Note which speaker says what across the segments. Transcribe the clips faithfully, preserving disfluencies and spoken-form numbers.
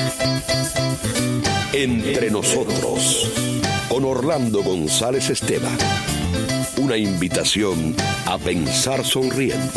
Speaker 1: Entre nosotros, con Orlando González Esteban. Una invitación a pensar sonriendo.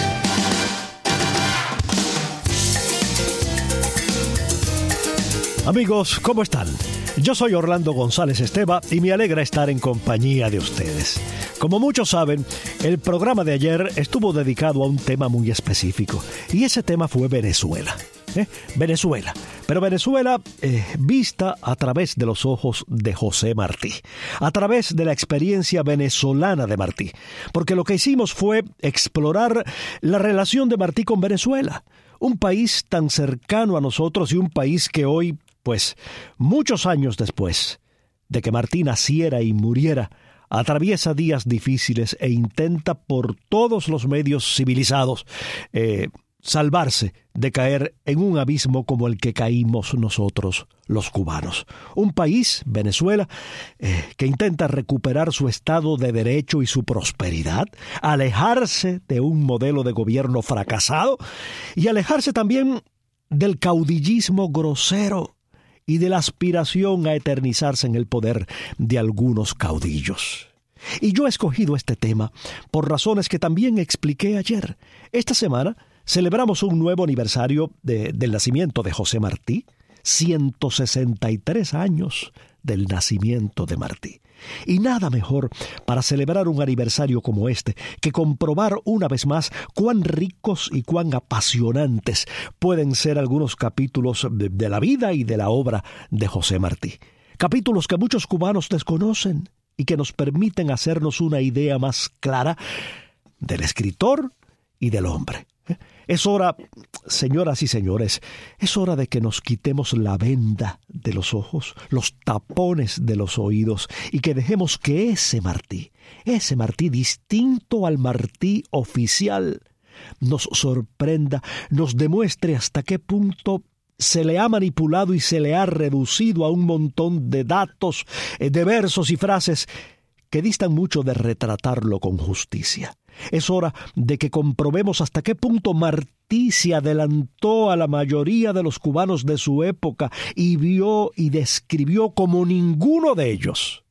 Speaker 2: Amigos, ¿cómo están? Yo soy Orlando González Esteban y me alegra estar en compañía de ustedes. Como muchos saben, el programa de ayer estuvo dedicado a un tema muy específico, y ese tema fue Venezuela. ¿Eh? Venezuela, pero Venezuela eh, vista a través de los ojos de José Martí, a través de la experiencia venezolana de Martí, porque lo que hicimos fue explorar la relación de Martí con Venezuela, un país tan cercano a nosotros y un país que hoy, pues, muchos años después de que Martí naciera y muriera, atraviesa días difíciles e intenta por todos los medios civilizados eh, salvarse de caer en un abismo como el que caímos nosotros, los cubanos. Un país, Venezuela, eh, que intenta recuperar su estado de derecho y su prosperidad, alejarse de un modelo de gobierno fracasado y alejarse también del caudillismo grosero y de la aspiración a eternizarse en el poder de algunos caudillos. Y yo he escogido este tema por razones que también expliqué ayer. Esta semana celebramos un nuevo aniversario de, del nacimiento de José Martí, ciento sesenta y tres años del nacimiento de Martí. Y nada mejor para celebrar un aniversario como este que comprobar una vez más cuán ricos y cuán apasionantes pueden ser algunos capítulos de, de la vida y de la obra de José Martí. Capítulos que muchos cubanos desconocen y que nos permiten hacernos una idea más clara del escritor y del hombre. Es hora, señoras y señores, es hora de que nos quitemos la venda de los ojos, los tapones de los oídos, y que dejemos que ese Martí, ese Martí distinto al Martí oficial, nos sorprenda, nos demuestre hasta qué punto se le ha manipulado y se le ha reducido a un montón de datos, de versos y frases que distan mucho de retratarlo con justicia. Es hora de que comprobemos hasta qué punto Martí se adelantó a la mayoría de los cubanos de su época y vio y describió como ninguno de ellos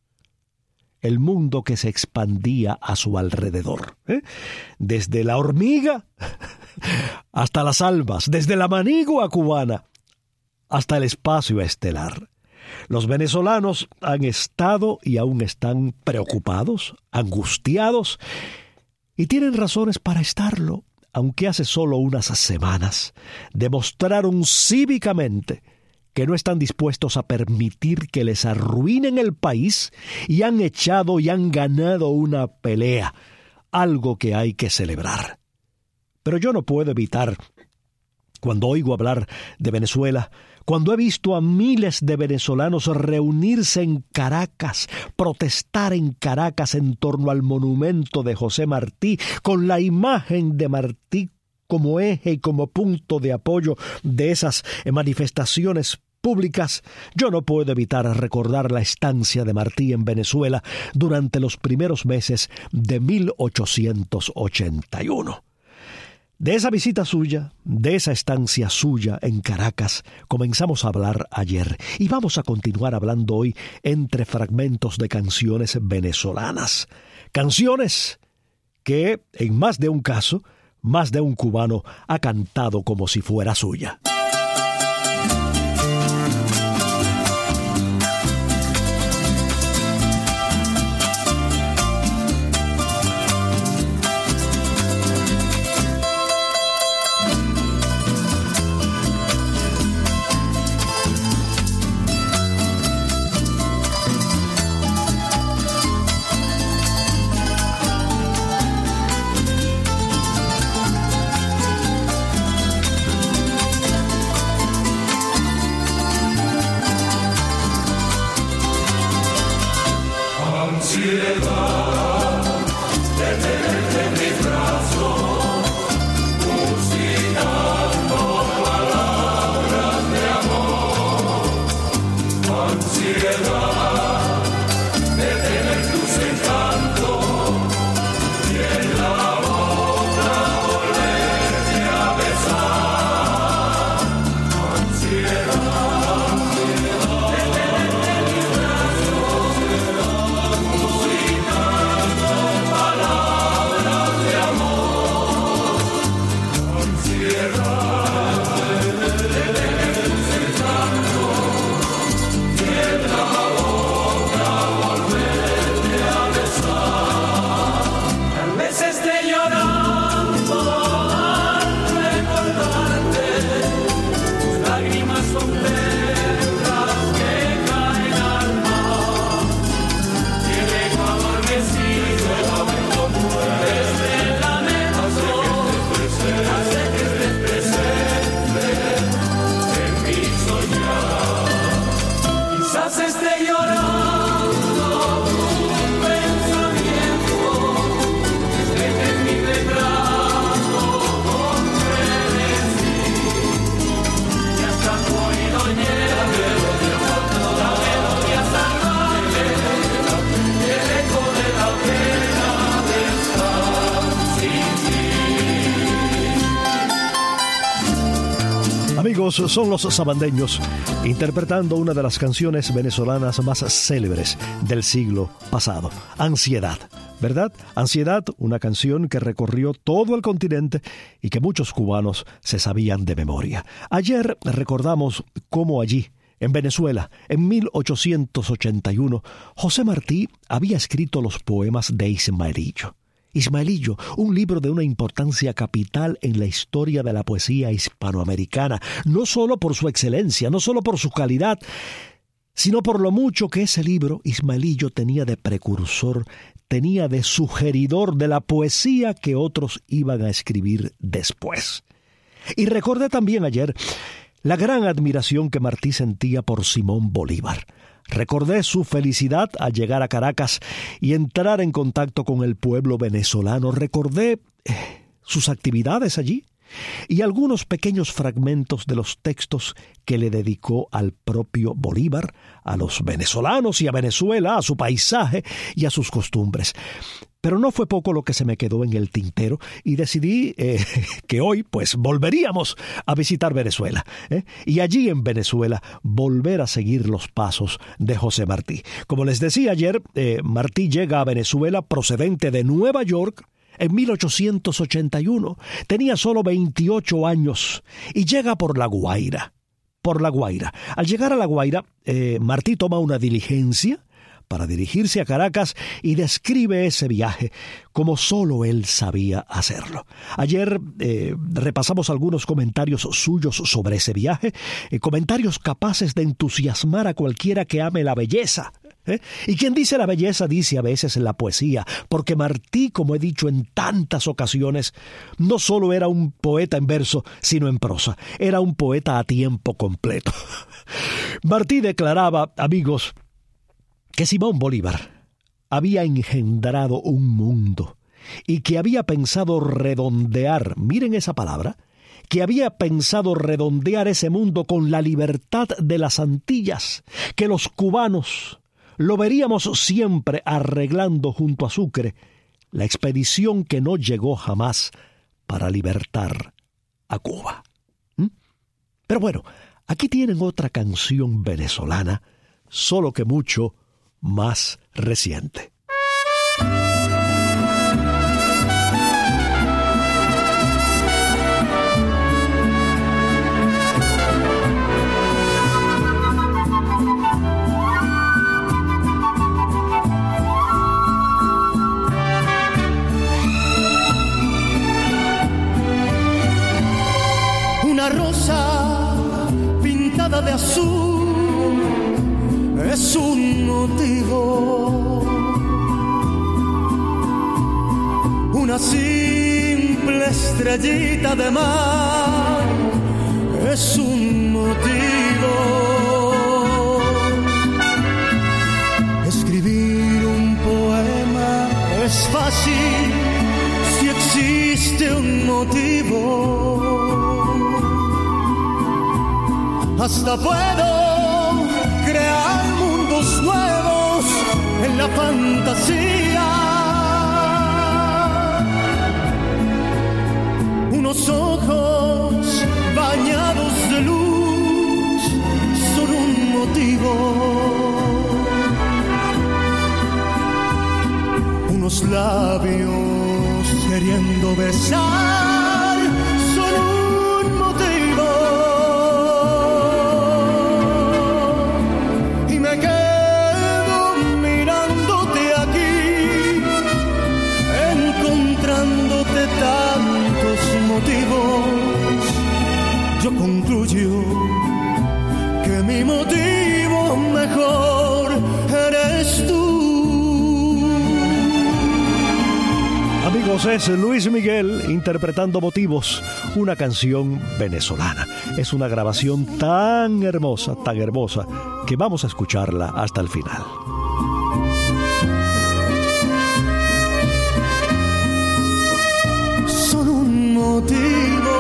Speaker 2: el mundo que se expandía a su alrededor. ¿Eh? Desde la hormiga hasta las almas, desde la manigua cubana hasta el espacio estelar. Los venezolanos han estado y aún están preocupados, angustiados, y tienen razones para estarlo, aunque hace solo unas semanas demostraron cívicamente que no están dispuestos a permitir que les arruinen el país y han echado y han ganado una pelea, algo que hay que celebrar. Pero yo no puedo evitar, cuando oigo hablar de Venezuela, cuando he visto a miles de venezolanos reunirse en Caracas, protestar en Caracas en torno al monumento de José Martí, con la imagen de Martí como eje y como punto de apoyo de esas manifestaciones públicas, yo no puedo evitar recordar la estancia de Martí en Venezuela durante los primeros meses de mil ochocientos ochenta y uno. De esa visita suya, de esa estancia suya en Caracas, comenzamos a hablar ayer y vamos a continuar hablando hoy entre fragmentos de canciones venezolanas. Canciones que, en más de un caso, más de un cubano ha cantado como si fuera suya. amigos, son los Sabandeños, interpretando una de las canciones venezolanas más célebres del siglo pasado, Ansiedad. ¿Verdad? Ansiedad, una canción que recorrió todo el continente y que muchos cubanos se sabían de memoria. Ayer recordamos cómo allí, en Venezuela, en mil ochocientos ochenta y uno, José Martí había escrito los poemas de Ismaelillo. Ismaelillo, un libro de una importancia capital en la historia de la poesía hispanoamericana, no solo por su excelencia, no solo por su calidad, sino por lo mucho que ese libro, Ismaelillo, tenía de precursor, tenía de sugeridor de la poesía que otros iban a escribir después. Y recordé también ayer la gran admiración que Martí sentía por Simón Bolívar. Recordé su felicidad al llegar a Caracas y entrar en contacto con el pueblo venezolano. Recordé eh, sus actividades allí y algunos pequeños fragmentos de los textos que le dedicó al propio Bolívar, a los venezolanos y a Venezuela, a su paisaje y a sus costumbres. Pero no fue poco lo que se me quedó en el tintero y decidí eh, que hoy pues volveríamos a visitar Venezuela ¿eh? y allí en Venezuela volver a seguir los pasos de José Martí. Como les decía ayer, eh, Martí llega a Venezuela procedente de Nueva York en mil ochocientos ochenta y uno. Tenía solo veintiocho años y llega por La Guaira. Por La Guaira. Al llegar a La Guaira, eh, Martí toma una diligencia para dirigirse a Caracas y describe ese viaje como solo él sabía hacerlo. Ayer eh, repasamos algunos comentarios suyos sobre ese viaje, eh, comentarios capaces de entusiasmar a cualquiera que ame la belleza. ¿Eh? Y quien dice la belleza dice a veces la poesía, porque Martí, como he dicho en tantas ocasiones, no solo era un poeta en verso, sino en prosa, era un poeta a tiempo completo. Martí declaraba, amigos, que Simón Bolívar había engendrado un mundo y que había pensado redondear, miren esa palabra, que había pensado redondear ese mundo con la libertad de las Antillas, que los cubanos lo veríamos siempre arreglando junto a Sucre la expedición que no llegó jamás para libertar a Cuba. ¿Mm? Pero bueno, aquí tienen otra canción venezolana, solo que mucho más reciente.
Speaker 3: Una rosa pintada de azul es un motivo, una simple estrellita de mar es un motivo, escribir un poema es fácil si existe un motivo, hasta puedo crear mundos nuevos en la fantasía, unos ojos bañados de luz son un motivo, unos labios queriendo besar son un motivo. Yo concluyo que mi motivo mejor eres tú.
Speaker 2: Amigos, es Luis Miguel interpretando Motivos, una canción venezolana. Es una grabación tan hermosa, tan hermosa, que vamos a escucharla hasta el final.
Speaker 3: Son un motivo.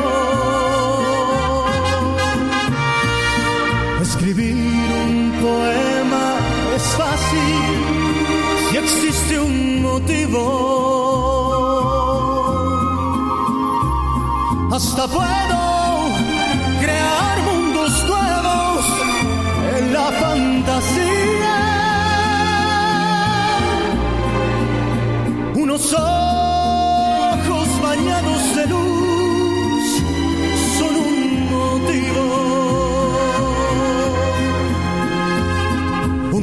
Speaker 3: Escribir un poema es fácil si existe un motivo. Hasta puedo crear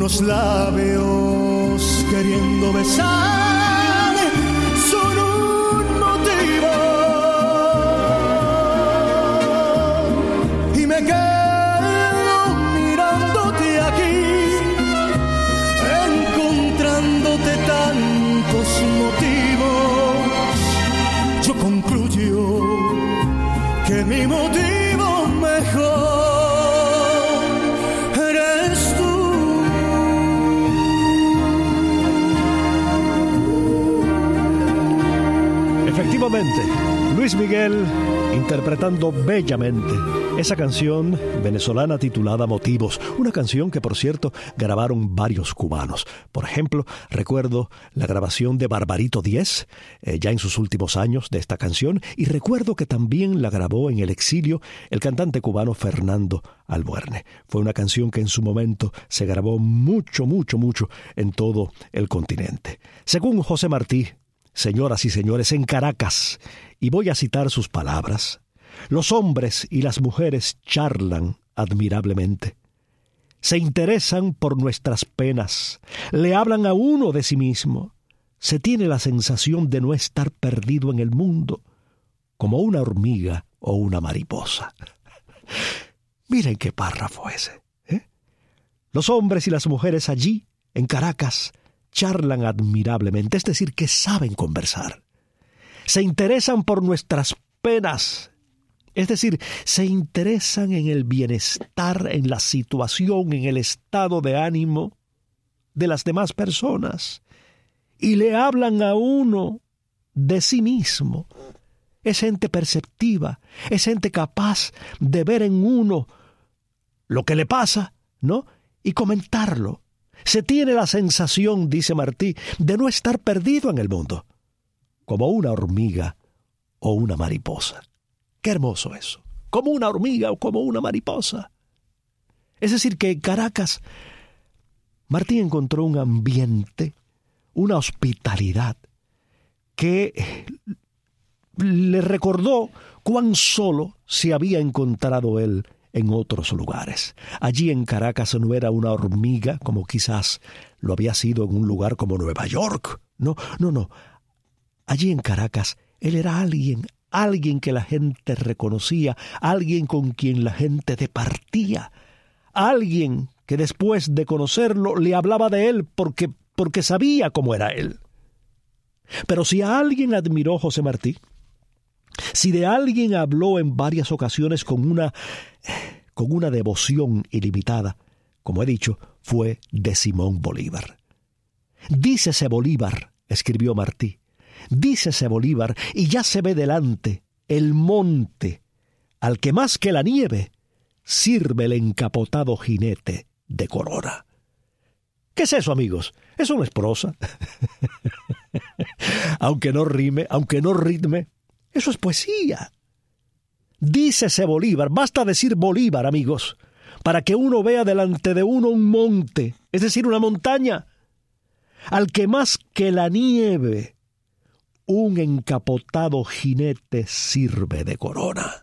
Speaker 3: Tus labios queriendo besar son un motivo y me quedo mirándote aquí, encontrándote tantos motivos. Yo concluyo que mi motivo mejor eres tú.
Speaker 2: Efectivamente, Luis Miguel interpretando bellamente esa canción venezolana titulada Motivos, una canción que por cierto grabaron varios cubanos. Por ejemplo, recuerdo la grabación de Barbarito Díez, eh, ya en sus últimos años, de esta canción, y recuerdo que también la grabó en el exilio el cantante cubano Fernando Albuerne. Fue una canción que en su momento se grabó mucho, mucho, mucho en todo el continente. Según José Martí, señoras y señores, en Caracas, y voy a citar sus palabras, los hombres y las mujeres charlan admirablemente. Se interesan por nuestras penas, le hablan a uno de sí mismo. Se tiene la sensación de no estar perdido en el mundo, como una hormiga o una mariposa. Miren qué párrafo ese, ¿eh? Los hombres y las mujeres allí, en Caracas, charlan admirablemente, es decir, que saben conversar. Se interesan por nuestras penas, es decir, se interesan en el bienestar, en la situación, en el estado de ánimo de las demás personas, y le hablan a uno de sí mismo. Es gente perceptiva, es gente capaz de ver en uno lo que le pasa, ¿no? Y comentarlo. Se tiene la sensación, dice Martí, de no estar perdido en el mundo, como una hormiga o una mariposa. Qué hermoso eso, como una hormiga o como una mariposa. Es decir, que en Caracas, Martí encontró un ambiente, una hospitalidad, que le recordó cuán solo se había encontrado él en otros lugares. Allí en Caracas no era una hormiga como quizás lo había sido en un lugar como Nueva York. No, no, no. Allí en Caracas él era alguien, alguien que la gente reconocía, alguien con quien la gente departía, alguien que después de conocerlo le hablaba de él porque, porque sabía cómo era él. Pero si a alguien admiró José Martí, si de alguien habló en varias ocasiones con una, con una devoción ilimitada, como he dicho, fue de Simón Bolívar. Dícese Bolívar, escribió Martí, dícese Bolívar, y ya se ve delante el monte, al que más que la nieve sirve el encapotado jinete de corona. ¿Qué es eso, amigos? Eso no es prosa. Aunque no rime, aunque no ritme, eso es poesía. Dícese Bolívar, basta decir Bolívar, amigos, para que uno vea delante de uno un monte, es decir, una montaña, al que más que la nieve, un encapotado jinete sirve de corona.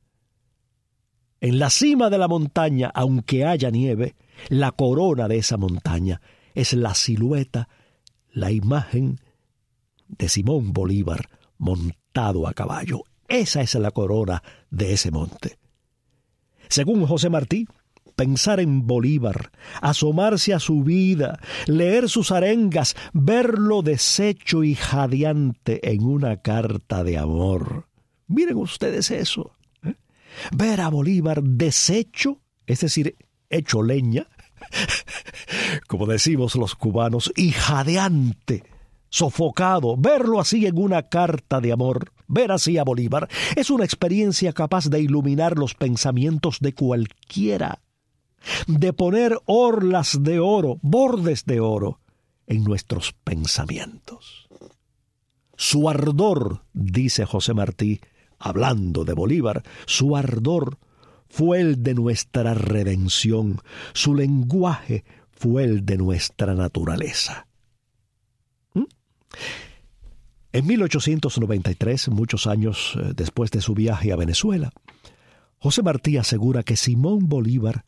Speaker 2: En la cima de la montaña, aunque haya nieve, la corona de esa montaña es la silueta, la imagen de Simón Bolívar montado a caballo. Esa es la corona de ese monte. Según José Martí, pensar en Bolívar, asomarse a su vida, leer sus arengas, verlo deshecho y jadeante en una carta de amor. Miren ustedes eso. ¿eh? Ver a Bolívar deshecho, es decir, hecho leña, como decimos los cubanos, y jadeante, sofocado, verlo así en una carta de amor, ver así a Bolívar, es una experiencia capaz de iluminar los pensamientos de cualquiera, de poner orlas de oro, bordes de oro, en nuestros pensamientos. Su ardor, dice José Martí, hablando de Bolívar, su ardor fue el de nuestra redención, su lenguaje fue el de nuestra naturaleza. ¿Mm? En mil ochocientos noventa y tres, muchos años después de su viaje a Venezuela, José Martí asegura que Simón Bolívar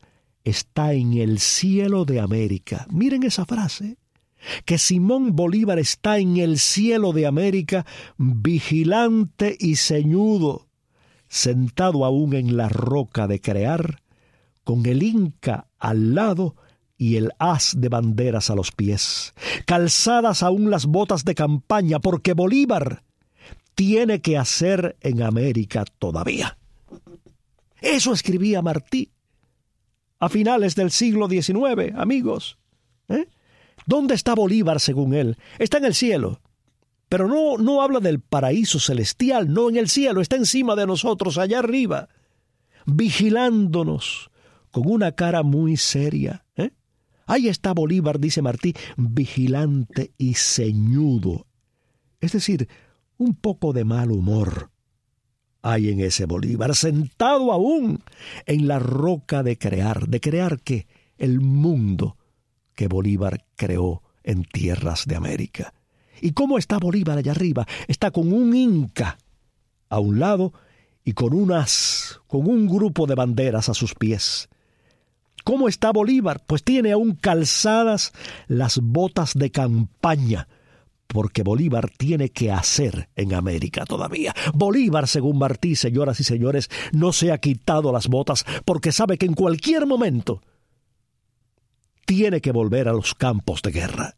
Speaker 2: está en el cielo de América. Miren esa frase. Que Simón Bolívar está en el cielo de América, vigilante y ceñudo, sentado aún en la roca de crear, con el Inca al lado y el haz de banderas a los pies, calzadas aún las botas de campaña, porque Bolívar tiene que hacer en América todavía. Eso escribía Martí a finales del siglo diecinueve, amigos. ¿Eh? ¿Dónde está Bolívar según él? Está en el cielo. Pero no, no habla del paraíso celestial, no en el cielo, está encima de nosotros, allá arriba, vigilándonos con una cara muy seria. ¿eh? Ahí está Bolívar, dice Martí, vigilante y ceñudo. Es decir, un poco de mal humor hay en ese Bolívar, sentado aún en la roca de crear. ¿De crear qué? El mundo que Bolívar creó en tierras de América. ¿Y cómo está Bolívar allá arriba? Está con un Inca a un lado y con unas, con un grupo de banderas a sus pies. ¿Cómo está Bolívar? Pues tiene aún calzadas las botas de campaña, porque Bolívar tiene que hacer en América todavía. Bolívar, según Martí, señoras y señores, no se ha quitado las botas porque sabe que en cualquier momento tiene que volver a los campos de guerra.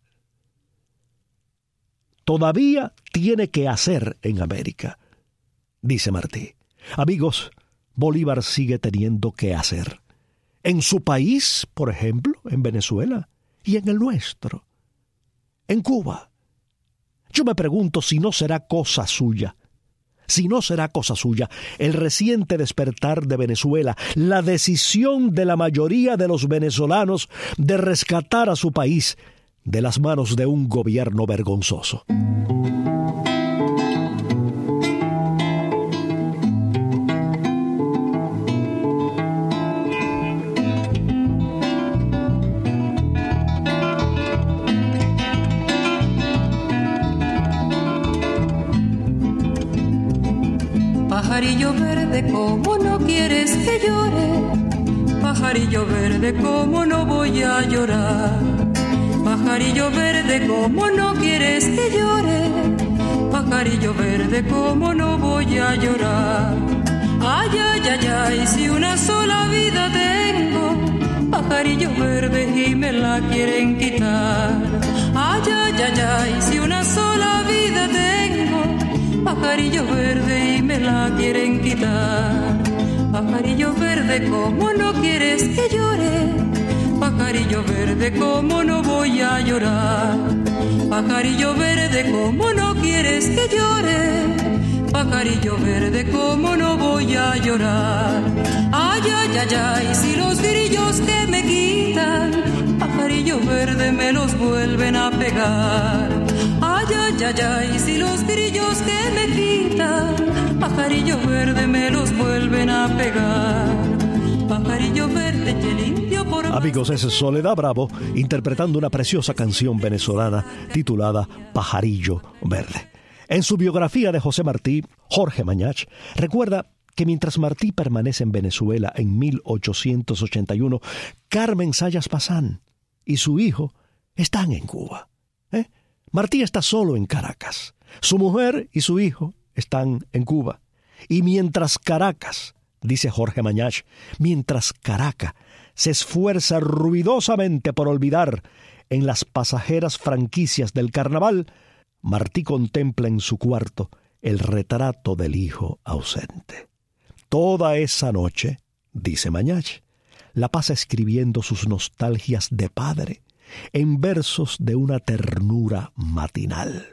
Speaker 2: Todavía tiene que hacer en América, dice Martí. Amigos, Bolívar sigue teniendo que hacer. En su país, por ejemplo, en Venezuela, y en el nuestro, en Cuba. Yo me pregunto si no será cosa suya, si no será cosa suya, el reciente despertar de Venezuela, la decisión de la mayoría de los venezolanos de rescatar a su país de las manos de un gobierno vergonzoso.
Speaker 4: Pajarillo verde, ¿cómo no quieres que llore? Pajarillo verde, ¿cómo no voy a llorar? Pajarillo verde, ¿cómo no quieres que llore? Pajarillo verde, ¿cómo no voy a llorar? Ay, ay, ay, ay, si una sola vida tengo, pajarillo verde, y me la quieren quitar. Ay, ay, ay, ay, si una sola vida tengo, pajarillo verde, y me la quieren quitar. Pajarillo verde, ¿cómo no quieres que llore? Pajarillo verde, ¿cómo no voy a llorar? Pajarillo verde, ¿cómo no quieres que llore? Pajarillo verde, ¿cómo no voy a llorar? Ay, ay, ay, ay, si los grillos que me quitan, pajarillo verde, me los vuelven a pegar. Ay, ay, ay, ay, si los grillos que me quitan, pajarillo verde, me los vuelven a pegar. Pajarillo verde, que limpio por...
Speaker 2: Amigos, ese es Soledad Bravo interpretando una preciosa canción venezolana titulada Pajarillo Verde. En su biografía de José Martí, Jorge Mañach recuerda que mientras Martí permanece en Venezuela en mil ochocientos ochenta y uno, Carmen Zayas Bazán y su hijo están en Cuba. ¿Eh? Martí está solo en Caracas. Su mujer y su hijo están en Cuba. Y mientras Caracas, dice Jorge Mañach, mientras Caracas se esfuerza ruidosamente por olvidar en las pasajeras franquicias del carnaval, Martí contempla en su cuarto el retrato del hijo ausente. Toda esa noche, dice Mañach, la pasa escribiendo sus nostalgias de padre en versos de una ternura matinal.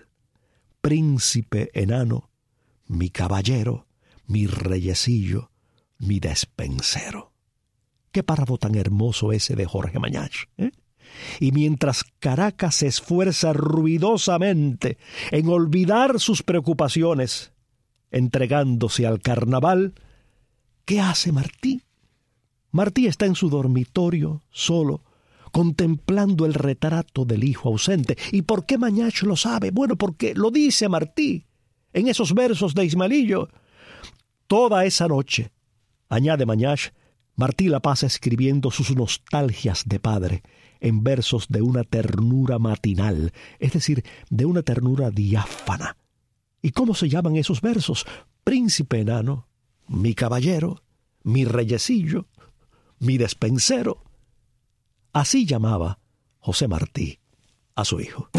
Speaker 2: Príncipe enano, mi caballero, mi reyecillo, mi despensero. Qué párrafo tan hermoso ese de Jorge Mañach, ¿eh? Y mientras Caracas se esfuerza ruidosamente en olvidar sus preocupaciones, entregándose al carnaval, ¿qué hace Martí? Martí está en su dormitorio, solo, contemplando el retrato del hijo ausente. ¿Y por qué Mañach lo sabe? Bueno, porque lo dice Martí en esos versos de Ismaelillo. Toda esa noche, añade Mañach, Martí la pasa escribiendo sus nostalgias de padre en versos de una ternura matinal, es decir, de una ternura diáfana. ¿Y cómo se llaman esos versos? Príncipe enano, mi caballero, mi reyecillo, mi despensero. Así llamaba José Martí a su hijo.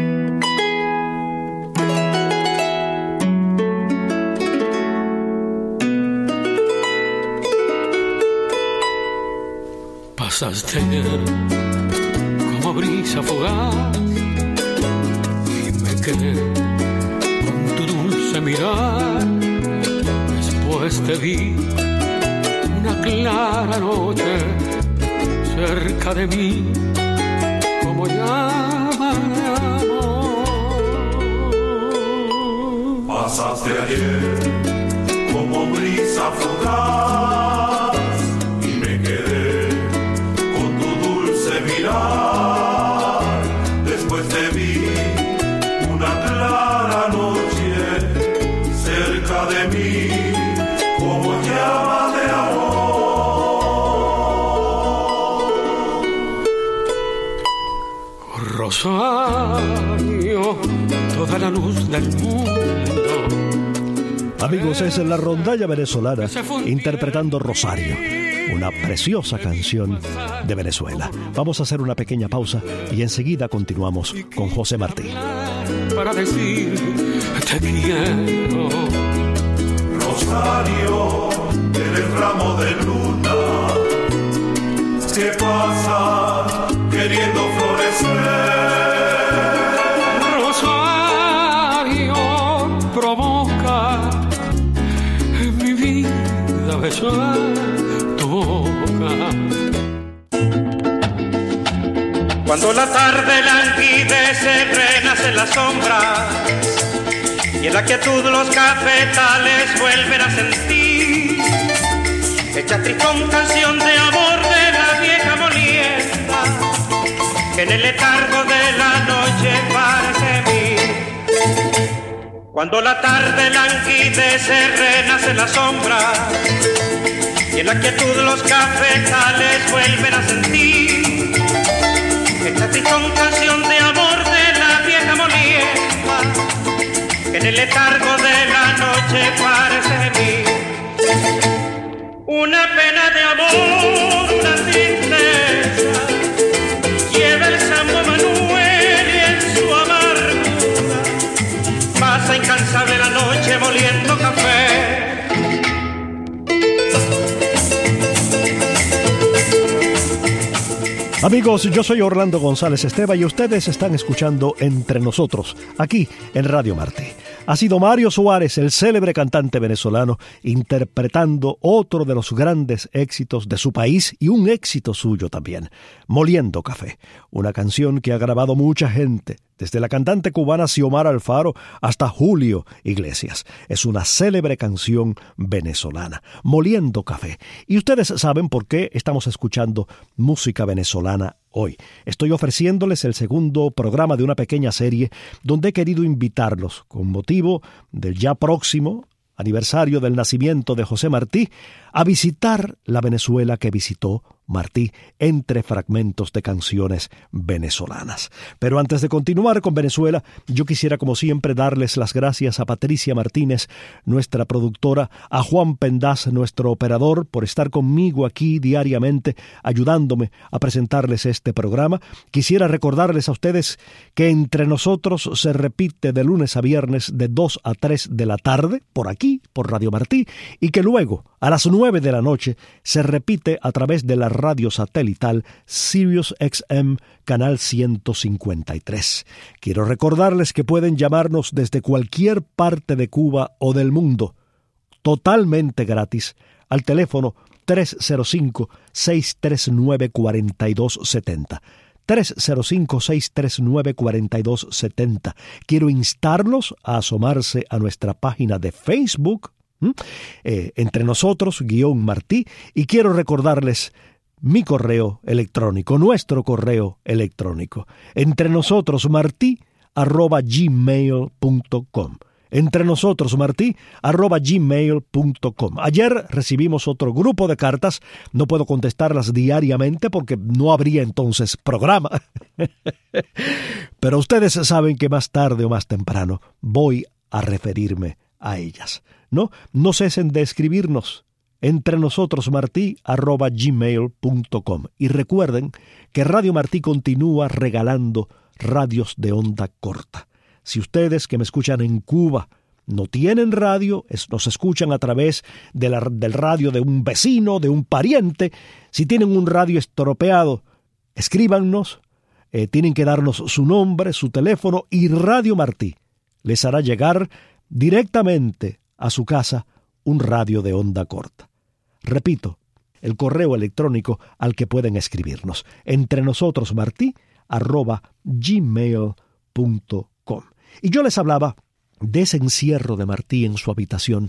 Speaker 5: Pasaste como brisa fugaz y me quedé con tu dulce mirar. Después te vi una clara noche cerca de mí como llama de amor.
Speaker 6: Pasaste ayer como brisa fugaz y me quedé con tu dulce mirar. Después te vi una clara noche cerca de mí como llama de amor.
Speaker 5: Rosario, toda la luz del mundo.
Speaker 2: Amigos, es la rondalla venezolana interpretando Rosario, una preciosa canción de Venezuela. Vamos a hacer una pequeña pausa y enseguida continuamos con José Martí.
Speaker 5: Para decir te quiero.
Speaker 6: Rosario, eres ramo de luna que pasa queriendo florecer.
Speaker 5: Rosario, provoca en mi vida besar tu boca.
Speaker 7: Cuando la tarde languidece, renace la sombra y en la quietud los cafetales vuelven a sentir hecha tristón canción de amor de la vieja molienda que en el letargo de la noche parece mí. Cuando la tarde languidece, renace la sombra y en la quietud los cafetales vuelven a sentir esta tristón canción de amor de la vieja molienda que en el letargo de la noche parece mí. Una pena de amor, una tristeza lleva el Sambo Manuel y en su amargura pasa incansable la noche moliendo café.
Speaker 2: Amigos, yo soy Orlando González Esteva y ustedes están escuchando Entre Nosotros, aquí en Radio Martí. Ha sido Mario Suárez, el célebre cantante venezolano, interpretando otro de los grandes éxitos de su país y un éxito suyo también, Moliendo Café, una canción que ha grabado mucha gente, desde la cantante cubana Xiomara Alfaro hasta Julio Iglesias. Es una célebre canción venezolana, Moliendo Café. Y ustedes saben por qué estamos escuchando música venezolana hoy. Estoy ofreciéndoles el segundo programa de una pequeña serie donde he querido invitarlos, con motivo del ya próximo aniversario del nacimiento de José Martí, a visitar la Venezuela que visitó Martí entre fragmentos de canciones venezolanas. Pero antes de continuar con Venezuela, yo quisiera como siempre darles las gracias a Patricia Martínez, nuestra productora, a Juan Pendaz, nuestro operador, por estar conmigo aquí diariamente ayudándome a presentarles este programa. Quisiera recordarles a ustedes que Entre Nosotros se repite de lunes a viernes de dos a tres de la tarde, por aquí, por Radio Martí, y que luego a las nueve de la noche se repite a través de la radio satelital Sirius X M canal ciento cincuenta y tres. Quiero recordarles que pueden llamarnos desde cualquier parte de Cuba o del mundo, totalmente gratis, al teléfono tres cero cinco, seis tres nueve, cuatro dos siete cero. tres cero cinco, seis tres nueve, cuatro dos siete cero. Quiero instarlos a asomarse a nuestra página de Facebook, ¿Mm? Eh, Entre Nosotros, guión Martí, y quiero recordarles mi correo electrónico, nuestro correo electrónico, entre nosotros martí arroba gmail punto com. entre nosotros Martí arroba gmail punto com. Ayer recibimos otro grupo de cartas, no puedo contestarlas diariamente porque no habría entonces programa. Pero ustedes saben que más tarde o más temprano voy a referirme a ellas. No, no cesen de escribirnos. Entre nosotros Martí arroba gmail punto com. Y recuerden que Radio Martí continúa regalando radios de onda corta. Si ustedes que me escuchan en Cuba no tienen radio, es, nos escuchan a través de la, del radio de un vecino, de un pariente, si tienen un radio estropeado, escríbanos, eh, tienen que darnos su nombre, su teléfono, y Radio Martí les hará llegar directamente a su casa un radio de onda corta. Repito, el correo electrónico al que pueden escribirnos, entre nosotros Martí arroba gmail punto com. Y yo les hablaba de ese encierro de Martí en su habitación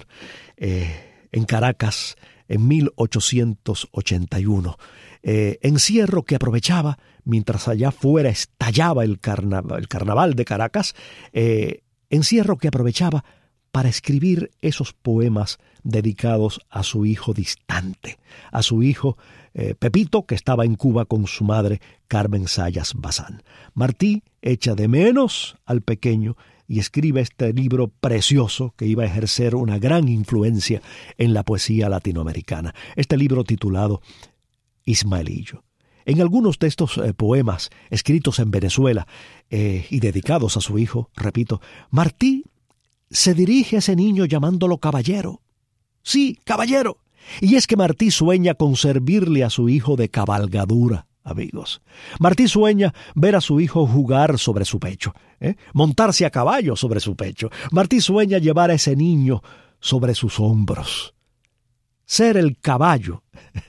Speaker 2: eh, en Caracas en mil ochocientos ochenta y uno. Eh, encierro que aprovechaba mientras allá fuera estallaba el, carna- el carnaval de Caracas, eh, encierro que aprovechaba para escribir esos poemas dedicados a su hijo distante, a su hijo eh, Pepito, que estaba en Cuba con su madre Carmen Sayas Bazán. Martí echa de menos al pequeño y escribe este libro precioso que iba a ejercer una gran influencia en la poesía latinoamericana. Este libro titulado Ismaelillo. En algunos de estos eh, poemas escritos en Venezuela eh, y dedicados a su hijo, repito, Martí se dirige a ese niño llamándolo caballero. Sí, caballero. Y es que Martí sueña con servirle a su hijo de cabalgadura, amigos. Martí sueña ver a su hijo jugar sobre su pecho, ¿eh? montarse a caballo sobre su pecho. Martí sueña llevar a ese niño sobre sus hombros. Ser el caballo,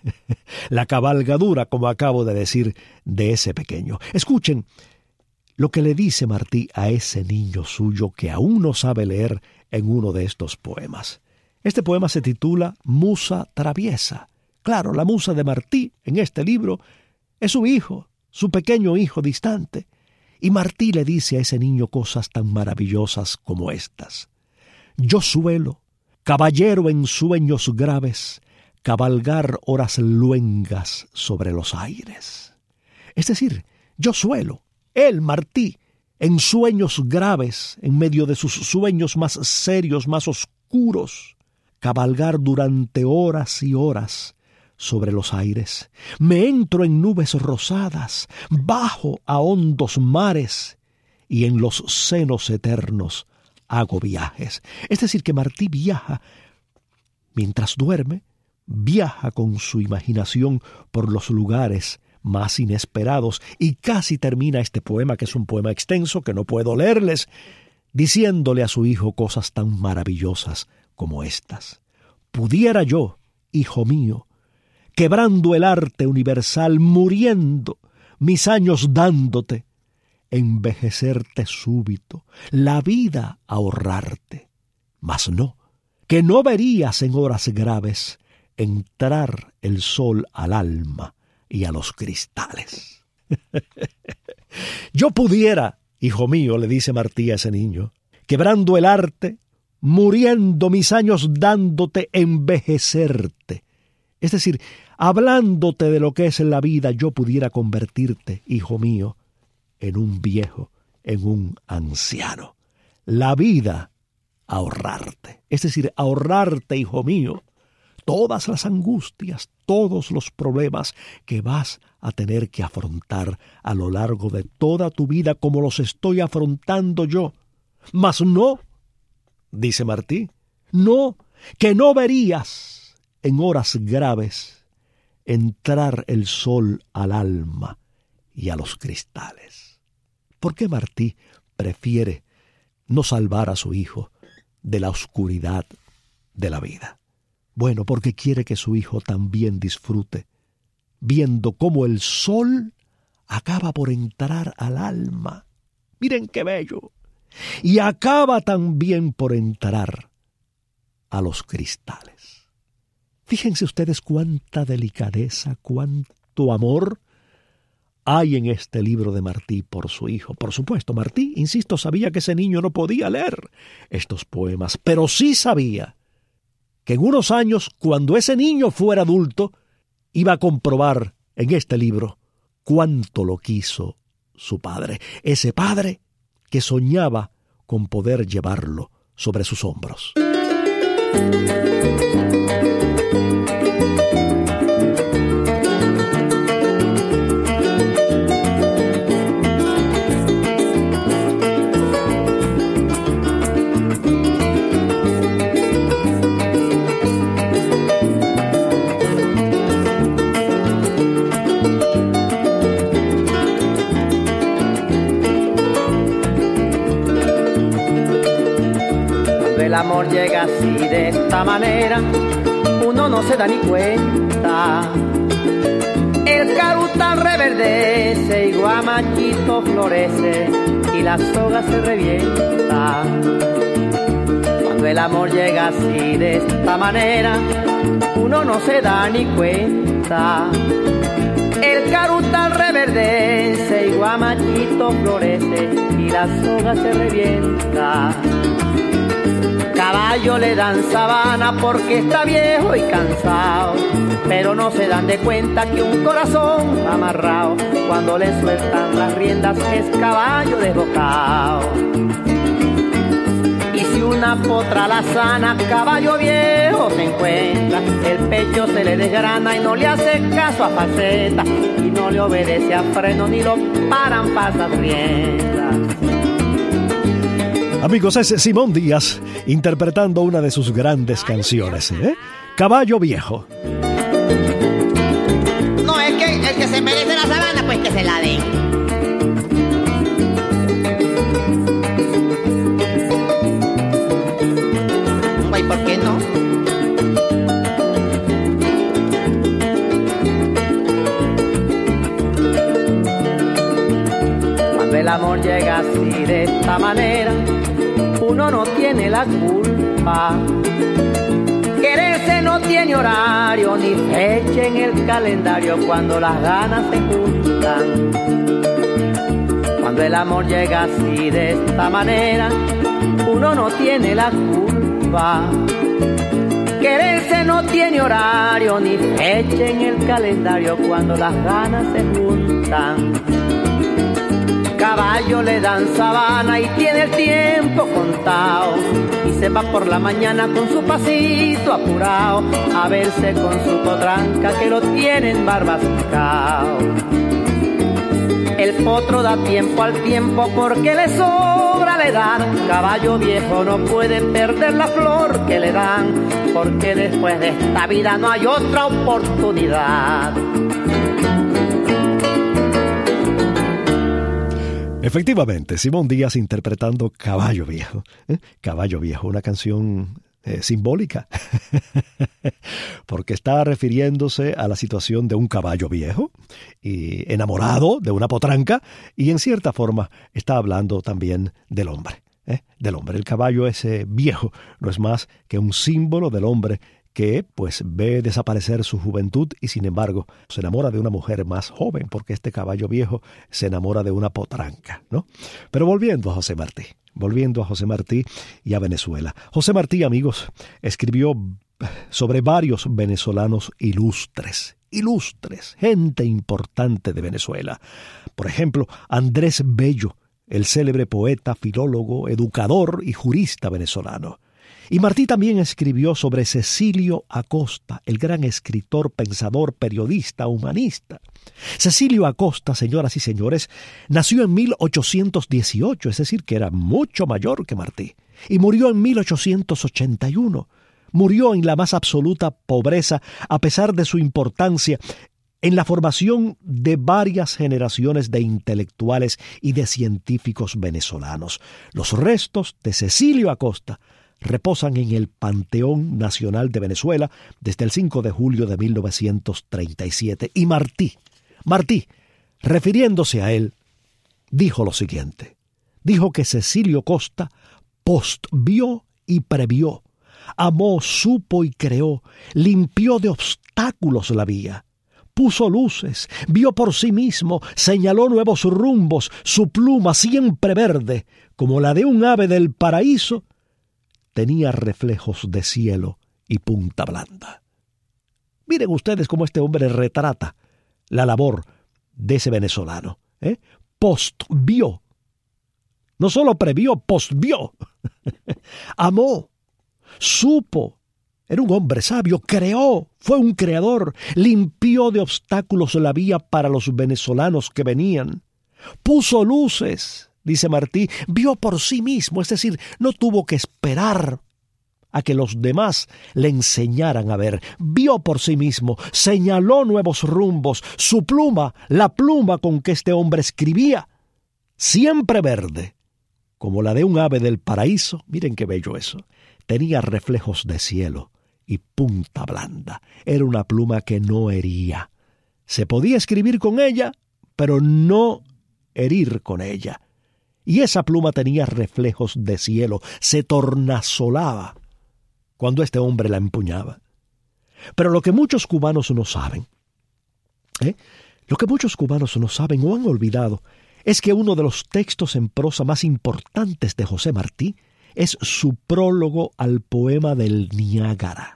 Speaker 2: la cabalgadura, como acabo de decir, de ese pequeño. Escuchen lo que le dice Martí a ese niño suyo que aún no sabe leer en uno de estos poemas. Este poema se titula Musa Traviesa. Claro, la musa de Martí en este libro es su hijo, su pequeño hijo distante. Y Martí le dice a ese niño cosas tan maravillosas como estas. Yo suelo, caballero en sueños graves, cabalgar horas luengas sobre los aires. Es decir, yo suelo, él, Martí, en sueños graves, en medio de sus sueños más serios, más oscuros, cabalgar durante horas y horas sobre los aires. Me entro en nubes rosadas, bajo a hondos mares, y en los senos eternos hago viajes. Es decir, que Martí viaja mientras duerme, viaja con su imaginación por los lugares más inesperados, y casi termina este poema, que es un poema extenso que no puedo leerles, diciéndole a su hijo cosas tan maravillosas como estas. Pudiera yo, hijo mío, quebrando el arte universal, muriendo, mis años dándote, envejecerte súbito, la vida ahorrarte. Mas no, que no verías en horas graves entrar el sol al alma y a los cristales. Yo pudiera, hijo mío, le dice Martí a ese niño, quebrando el arte, muriendo mis años dándote envejecerte. Es decir, hablándote de lo que es la vida, yo pudiera convertirte, hijo mío, en un viejo, en un anciano. La vida, ahorrarte. Es decir, ahorrarte, hijo mío, todas las angustias, todos los problemas que vas a tener que afrontar a lo largo de toda tu vida, como los estoy afrontando yo. Mas no, dice Martí, no, que no verías en horas graves entrar el sol al alma y a los cristales. ¿Por qué Martí prefiere no salvar a su hijo de la oscuridad de la vida? Bueno, porque quiere que su hijo también disfrute, viendo cómo el sol acaba por entrar al alma. Miren qué bello. Y acaba también por entrar a los cristales. Fíjense ustedes cuánta delicadeza, cuánto amor hay en este libro de Martí por su hijo. Por supuesto, Martí, insisto, sabía que ese niño no podía leer estos poemas, pero sí sabía que en unos años, cuando ese niño fuera adulto, iba a comprobar en este libro cuánto lo quiso su padre, ese padre que soñaba con poder llevarlo sobre sus hombros.
Speaker 8: El amor llega así de esta manera, uno no se da ni cuenta. El carutal reverdece y guamachito florece y la soga se revienta. Cuando el amor llega así de esta manera, uno no se da ni cuenta. El carutal reverdece y guamachito florece y la soga se revienta. Caballo le dan sabana porque está viejo y cansado, pero no se dan de cuenta que un corazón amarrado, cuando le sueltan las riendas es caballo desbocado. Y si una potra la sana, caballo viejo se encuentra, el pecho se le desgrana y no le hace caso a faceta, y no le obedece a freno ni lo paran pasas riendas.
Speaker 2: Amigos, es Simón Díaz interpretando una de sus grandes canciones, ¿eh? Caballo Viejo.
Speaker 9: No, es que el que se merece la sabana, pues que se la den. Güey, ¿por qué no?
Speaker 8: Cuando el amor llega así de esta manera, uno no tiene la culpa. Quererse no tiene horario ni fecha en el calendario cuando las ganas se juntan. Cuando el amor llega así de esta manera, uno no tiene la culpa. Quererse no tiene horario ni fecha en el calendario cuando las ganas se juntan. Caballo le dan sabana y tiene el tiempo contado, y se va por la mañana con su pasito apurado a verse con su potranca que lo tienen barbascao. El potro da tiempo al tiempo porque le sobra la edad. Caballo viejo no puede perder la flor que le dan, porque después de esta vida no hay otra oportunidad.
Speaker 2: Efectivamente, Simón Díaz interpretando Caballo Viejo. ¿eh? Caballo Viejo, una canción eh, simbólica, porque está refiriéndose a la situación de un caballo viejo y enamorado de una potranca, y en cierta forma está hablando también del hombre. ¿eh? Del hombre. El caballo ese viejo no es más que un símbolo del hombre que pues ve desaparecer su juventud y sin embargo se enamora de una mujer más joven, porque este caballo viejo se enamora de una potranca, ¿no? Pero volviendo a José Martí, volviendo a José Martí y a Venezuela. José Martí, amigos, escribió sobre varios venezolanos ilustres, ilustres, gente importante de Venezuela. Por ejemplo, Andrés Bello, el célebre poeta, filólogo, educador y jurista venezolano. Y Martí también escribió sobre Cecilio Acosta, el gran escritor, pensador, periodista, humanista. Cecilio Acosta, señoras y señores, nació en mil ochocientos dieciocho, es decir, que era mucho mayor que Martí, y murió en mil ochocientos ochenta y uno. Murió en la más absoluta pobreza, a pesar de su importancia en la formación de varias generaciones de intelectuales y de científicos venezolanos. Los restos de Cecilio Acosta reposan en el Panteón Nacional de Venezuela desde el cinco de julio de mil novecientos treinta y siete. Y Martí, Martí, refiriéndose a él, dijo lo siguiente. Dijo que Cecilio Acosta postvio y previó, amó, supo y creó, limpió de obstáculos la vía, puso luces, vio por sí mismo, señaló nuevos rumbos, su pluma siempre verde, como la de un ave del paraíso, tenía reflejos de cielo y punta blanda. Miren ustedes cómo este hombre retrata la labor de ese venezolano. ¿eh? Postvió. No solo previó, postvió. Amó, supo. Era un hombre sabio, creó, fue un creador, limpió de obstáculos la vía para los venezolanos que venían. Puso luces, dice Martí, vio por sí mismo, es decir, no tuvo que esperar a que los demás le enseñaran a ver. Vio por sí mismo, señaló nuevos rumbos, su pluma, la pluma con que este hombre escribía, siempre verde, como la de un ave del paraíso, miren qué bello eso, tenía reflejos de cielo y punta blanda. Era una pluma que no hería. Se podía escribir con ella, pero no herir con ella. Y esa pluma tenía reflejos de cielo, se tornasolaba cuando este hombre la empuñaba. Pero lo que muchos cubanos no saben, ¿eh? lo que muchos cubanos no saben o han olvidado, es que uno de los textos en prosa más importantes de José Martí es su prólogo al poema del Niágara,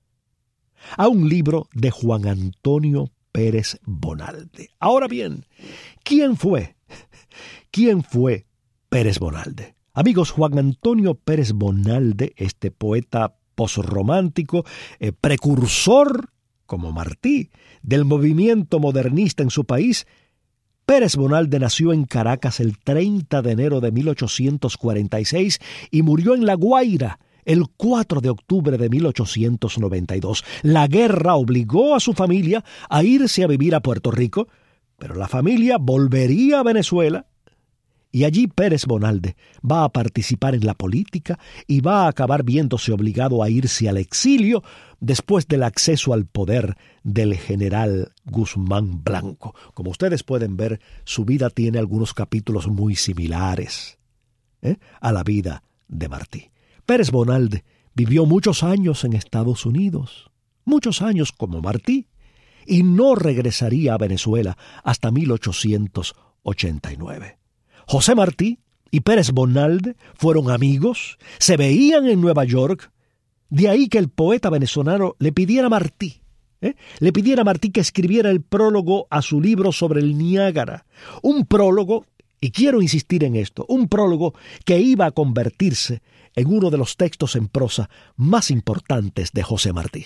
Speaker 2: a un libro de Juan Antonio Pérez Bonalde. Ahora bien, ¿quién fue? ¿Quién fue Pérez Bonalde? Amigos, Juan Antonio Pérez Bonalde, este poeta posromántico, eh, precursor, como Martí, del movimiento modernista en su país, Pérez Bonalde nació en Caracas el treinta de enero de mil ochocientos cuarenta y seis y murió en La Guaira el cuatro de octubre de mil ochocientos noventa y dos. La guerra obligó a su familia a irse a vivir a Puerto Rico, pero la familia volvería a Venezuela y allí Pérez Bonalde va a participar en la política y va a acabar viéndose obligado a irse al exilio después del acceso al poder del general Guzmán Blanco. Como ustedes pueden ver, su vida tiene algunos capítulos muy similares ¿eh? a la vida de Martí. Pérez Bonalde vivió muchos años en Estados Unidos, muchos años como Martí, y no regresaría a Venezuela hasta mil ochocientos ochenta y nueve. José Martí y Pérez Bonalde fueron amigos, se veían en Nueva York, de ahí que el poeta venezolano le pidiera a Martí, ¿eh? le pidiera a Martí que escribiera el prólogo a su libro sobre el Niágara, un prólogo, y quiero insistir en esto, un prólogo que iba a convertirse en uno de los textos en prosa más importantes de José Martí.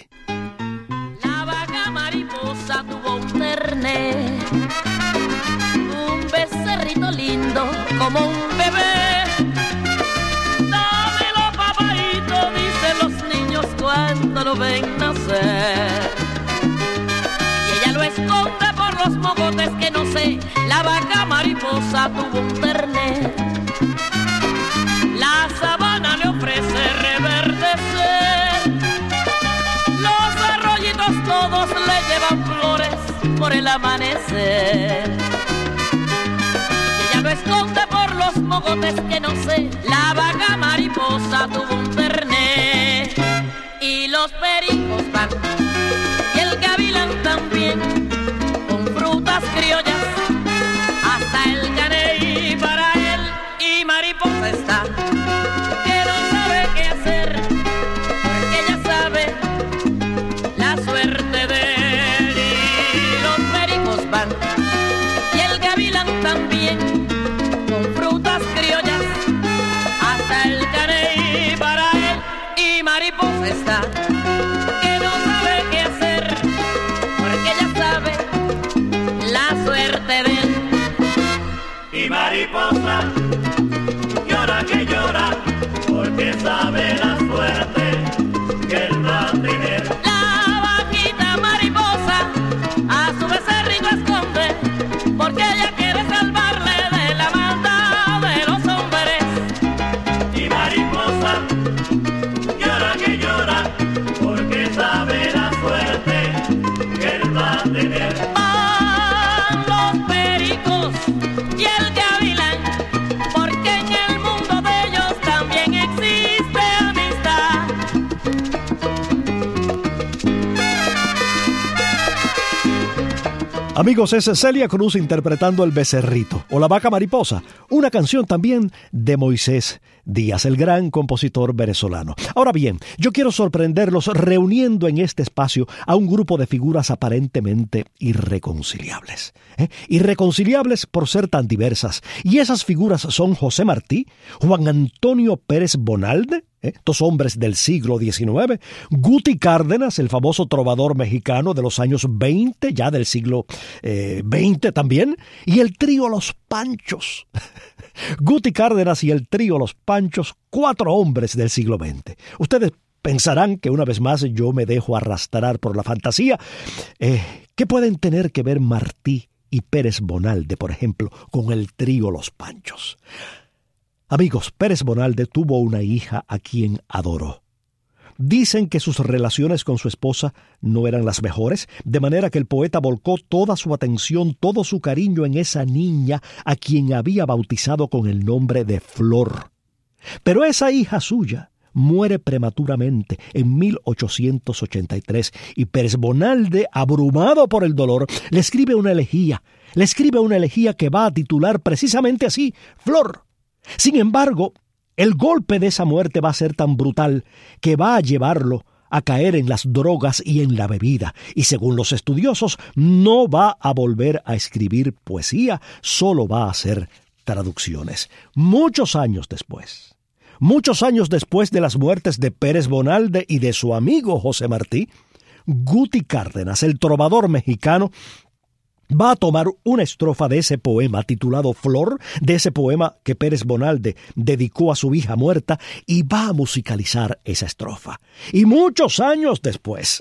Speaker 10: La vaca mariposa tuvo un terné, un becerrito lindo como un bebé. Dámelo, papaíto, dicen los niños cuando lo ven nacer. Y ella lo esconde por los mogotes que no sé. La vaca mariposa tuvo un terné. La sabana le ofrece reverdecer. Los arroyitos todos le llevan flores por el amanecer. Y ella lo esconde por los mogotes que no sé. La vaca mariposa tuvo un terné. Y los pericos van, y el gavilán también, con frutas criollas, hasta el caney para él. Y mariposa está, que no sabe qué hacer, porque ella sabe la suerte de él. Y los pericos van, y el gavilán también, con frutas criollas, hasta el caney para él. Y mariposa está, que no sabe qué hacer, porque ella sabe la suerte de él.
Speaker 6: Y mariposa llora que llora, porque sabe la suerte que él va a tener.
Speaker 10: La vaquita mariposa a su becerrito esconde, porque ella quiere salvarle de la maldad de los hombres.
Speaker 6: Y mariposa llora que llora, porque sabe la suerte que él va a tener.
Speaker 10: Van los pericos
Speaker 2: Amigos, es Celia Cruz interpretando El Becerrito o La Vaca Mariposa, una canción también de Moisés Díaz, el gran compositor venezolano. Ahora bien, yo quiero sorprenderlos reuniendo en este espacio a un grupo de figuras aparentemente irreconciliables. ¿eh? Irreconciliables por ser tan diversas. Y esas figuras son José Martí, Juan Antonio Pérez Bonalde, ¿Eh? dos hombres del siglo diecinueve, Guti Cárdenas, el famoso trovador mexicano de los años veinte, ya del siglo eh, veinte también, y el trío Los Panchos. Guti Cárdenas y el trío Los Panchos, cuatro hombres del siglo veinte. Ustedes pensarán que una vez más yo me dejo arrastrar por la fantasía. Eh, ¿Qué pueden tener que ver Martí y Pérez Bonalde, por ejemplo, con el trío Los Panchos? Amigos, Pérez Bonalde tuvo una hija a quien adoró. Dicen que sus relaciones con su esposa no eran las mejores, de manera que el poeta volcó toda su atención, todo su cariño en esa niña a quien había bautizado con el nombre de Flor. Pero esa hija suya muere prematuramente en mil ochocientos ochenta y tres y Pérez Bonalde, abrumado por el dolor, le escribe una elegía, le escribe una elegía que va a titular precisamente así, Flor. Sin embargo, el golpe de esa muerte va a ser tan brutal que va a llevarlo a caer en las drogas y en la bebida, y según los estudiosos, no va a volver a escribir poesía, solo va a hacer traducciones. Muchos años después, muchos años después de las muertes de Pérez Bonalde y de su amigo José Martí, Guti Cárdenas, el trovador mexicano, va a tomar una estrofa de ese poema titulado Flor, de ese poema que Pérez Bonalde dedicó a su hija muerta, y va a musicalizar esa estrofa. Y muchos años después,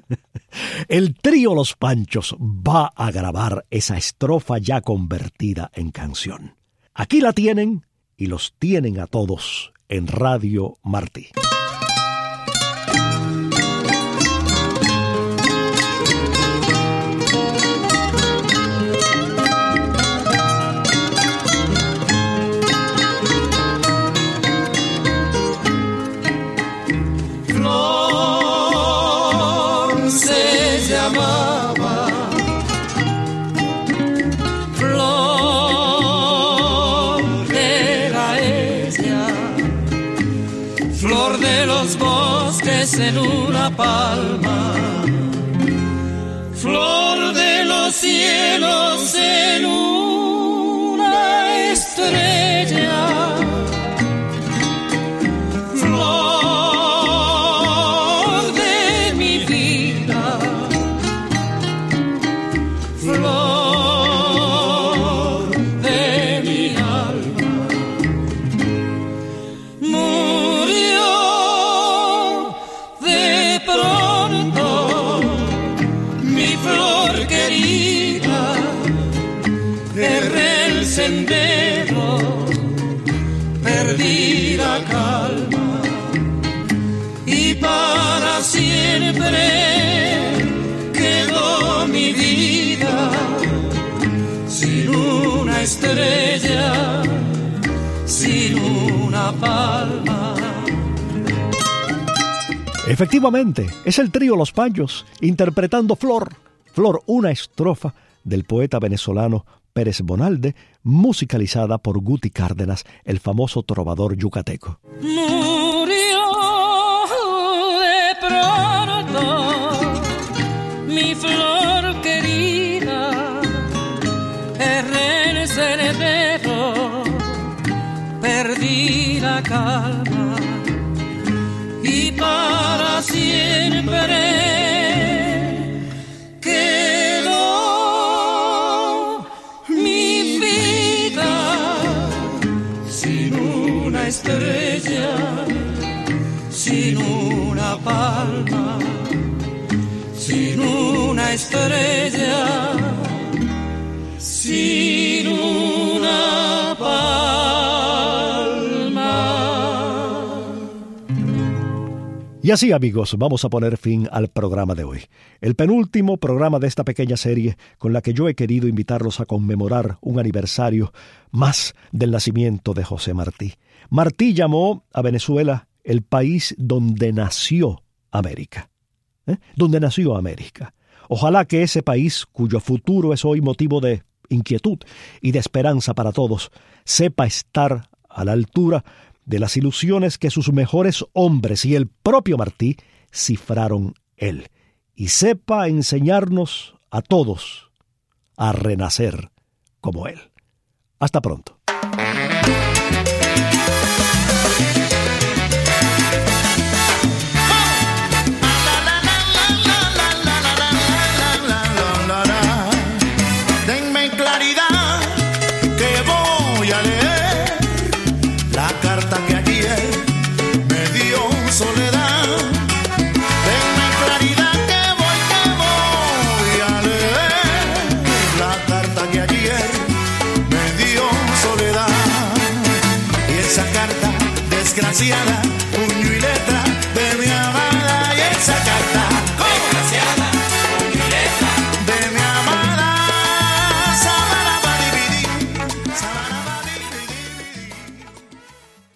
Speaker 2: el trío Los Panchos va a grabar esa estrofa ya convertida en canción. Aquí la tienen, y los tienen a todos en Radio Martí.
Speaker 3: En una palma, flor de los cielos en una estrella, flor de mi vida, flor de mi alma, murió pronto mi flor querida, erré el sendero, perdí la calma y para siempre quedó mi vida sin una estrella, sin una palma.
Speaker 2: Efectivamente, es el trío Los Panchos interpretando Flor. Flor, una estrofa del poeta venezolano Pérez Bonalde, musicalizada por Guti Cárdenas, el famoso trovador yucateco.
Speaker 3: Murió de pronto mi flor querida, erré en el sendero, perdí la calma y para siempre quedó mi vida sin una estrella, sin una palma, sin una estrella, sin una palma.
Speaker 2: Y así, amigos, vamos a poner fin al programa de hoy. El penúltimo programa de esta pequeña serie con la que yo he querido invitarlos a conmemorar un aniversario más del nacimiento de José Martí. Martí llamó a Venezuela el país donde nació América. ¿Eh? Donde nació América. Ojalá que ese país, cuyo futuro es hoy motivo de inquietud y de esperanza para todos, sepa estar a la altura de las ilusiones que sus mejores hombres y el propio Martí cifraron él, y sepa enseñarnos a todos a renacer como él. Hasta pronto.
Speaker 11: Denme claridad que voy a leer la carta que ayer me dio Soledad. Denme claridad que voy, que voy a leer la carta que ayer me dio Soledad. Y esa carta desgraciada, puño y letra